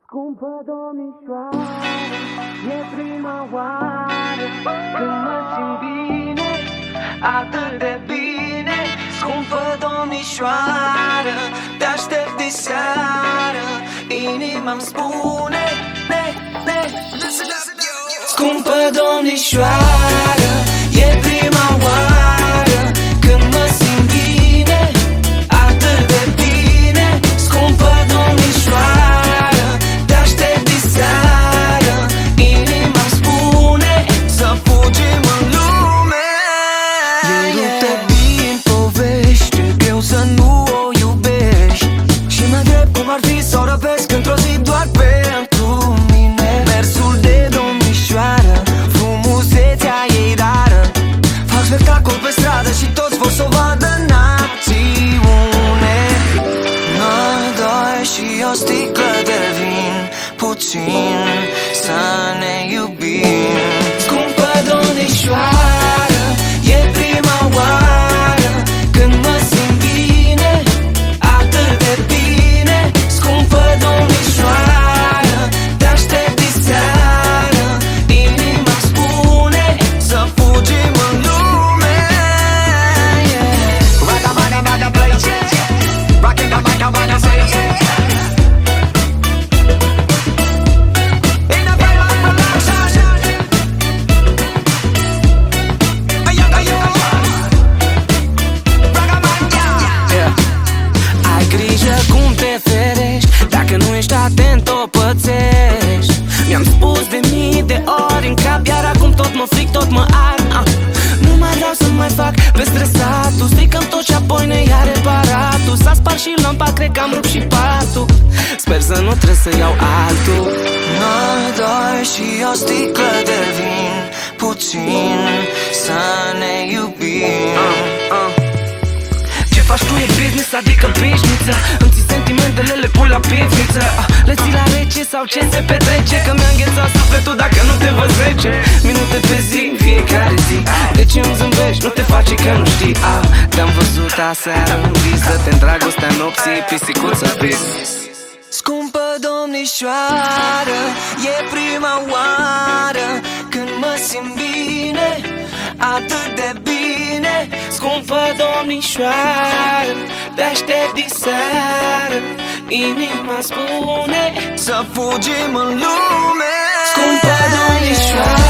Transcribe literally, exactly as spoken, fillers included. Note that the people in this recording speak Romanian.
Scumpă domnișoară, e prima oară când mă simt bine, atât de bine. Scumpă domnișoară, te aștept de seară, inima-mi spune ne, ne. Scumpă domnișoară, e prima oară când mă simt bine, atât de bine. Scumpă domnișoară, te aștept de seară, inima-mi spune să fugim în lume. E rută din povești, e greu să nu o iubești și mă întreb cum ar fi să o răpesc într-o zi doar pentru mine. Mersul de domnișoară, frumusețea ei rară, fac spectacol pe stradă și toți vor să o vadă în acțiune. Noi doi și o sticlă de vin, puțin să ne iubim. Scumpă domnișoară, e prima oară când mă simt bine, atât de bine. Scumpă domnișoară, te aștept de seară, inima spune să fugim în lume. Rada, rada, rada, play, rockin' the mic, I wanna say in a very long production. Ai grijă cum te ferești, dacă nu ești atent o pățești. Mi-am spus de mii de ori în cap, iar acum tot mă fric, tot mă ard. ah. Nu mai vreau să mai fac pe stresatul, stricăm tot și apoi ne ia reparatul. S-a spart și lampa, cred că am rupt și patul, sper să nu trebuie să iau altul. Noi doi și o sticlă de vin, puțin să ne iubim. uh, uh. Ce faci tu e business, adică bișniță, îmi ții sentimentele, le pui la pivniță. ah, Le ții la rece sau ce se petrece, că mi-a înghețat sufletul dacă nu te văd zece minute pe zi, fiecare zi. De ce îmi zâmbești, nu te face că nu știi. ah, Te-am văzut aseară în visă, te-n dragostea nopții, pisicuță pis. Scumpă domnișoară, e prima oară când mă simt bine, atât de bine. Scumpă domnișoară, te aștept de seară, inima spune să fugim în lume. Scumpă domnișoară,